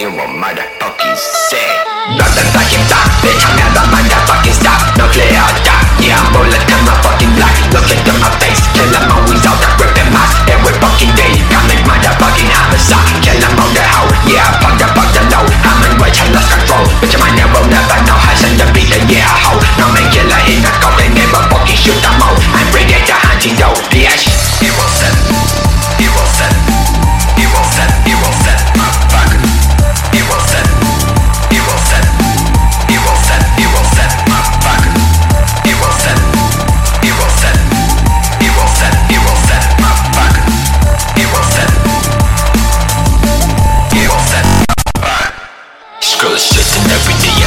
it won't motherfucking say. Nothing fucking stop, bitch, I'm never motherfucking stop. Nuclear attack, yeah, I'm bullet in my fucking black. Look into my face, kill them always out the ripping mask. Every fucking day, commit motherfucking homicide. Kill them on the hoe, yeah, fuck the low. I'm in way to lost control, bitch, my never know how to the beat, yeah, hoe. No man killer in the cold, they never fucking shoot them all. I'm ready to hunting though, bitch. It will set, it will set, it will set, it will set, motherfucker. It will set, it will set, it will set, it will set, motherfucker. It will set, it will set, it will set, it will set, motherfucker. It will set, it will set, motherfucker. Screw the shit and every day.